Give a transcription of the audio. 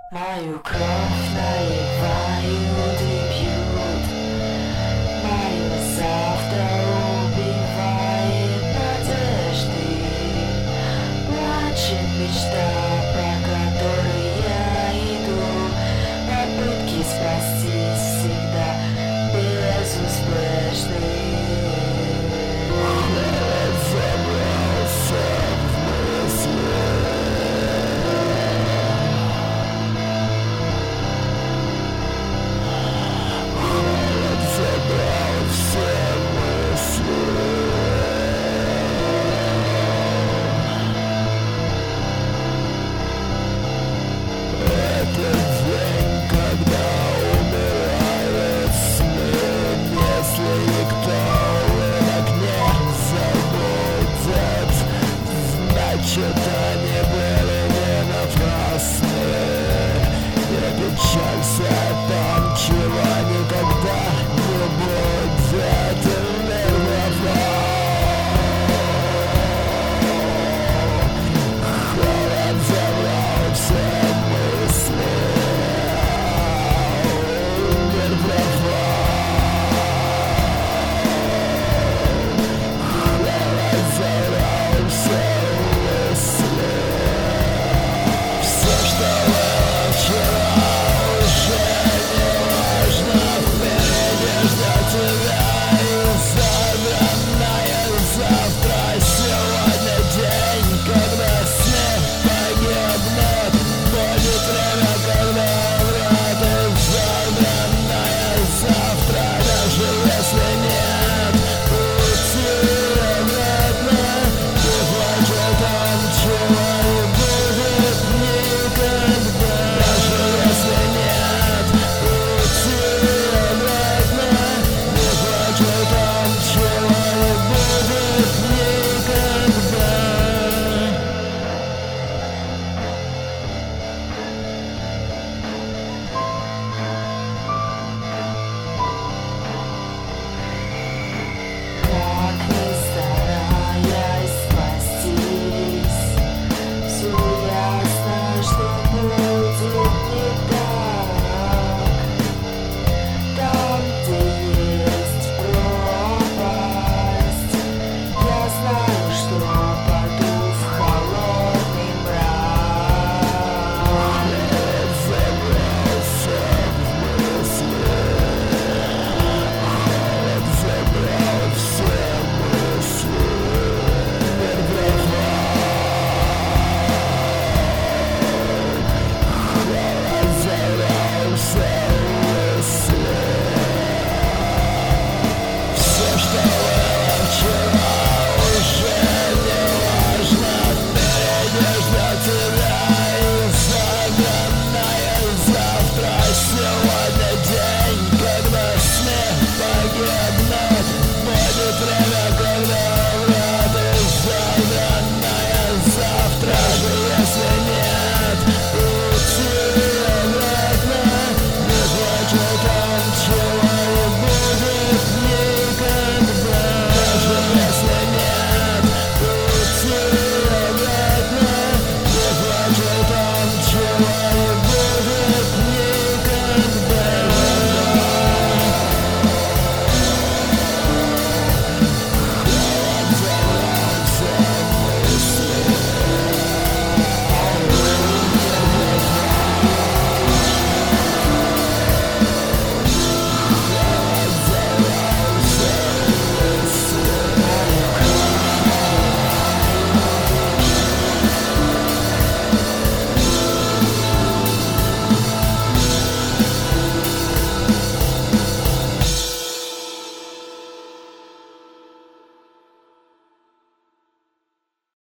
Мою кровь наливают и пьют, мое завтра убивает надежды. Плачет мечта, по которой я иду, попытки спастись всегда безуспешны. Они были не напрасны. Не печалься о том, чего никогда не будет. Мир холод забрал все мысли. Мир холод забрал все. Все, что было вчера, уже не важно. Впереди ждет тебя.